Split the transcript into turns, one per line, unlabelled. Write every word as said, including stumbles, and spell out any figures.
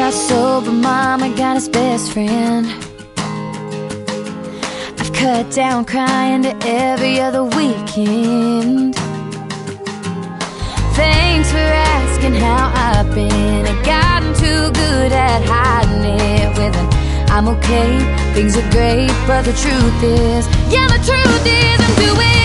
got sober, mama got his best friend. I've cut down crying to every other weekend. Thanks for asking how I've been. I've gotten too good at hiding it with an I'm okay, things are great, but the truth is, yeah, the truth is I'm doing